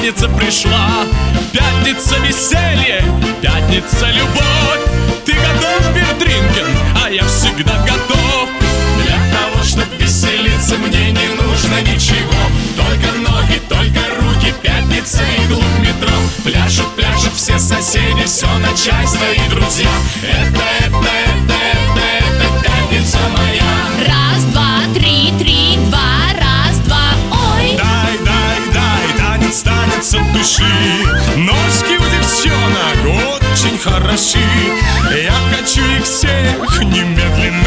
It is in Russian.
пятница пришла, пятница веселье, пятница любовь. Ты готов, Бирдринген? А я всегда готов. Для того, чтоб веселиться, мне не нужно ничего. Только ноги, только руки, пятница и клуб метро. Пляшут все соседи, все начальство и друзья. Это пятница моя. Раз, два, три, три, два, раз, два, ой. Дай, танец от души. Ножки у девчонок очень хороши. Я хочу их всех немедленно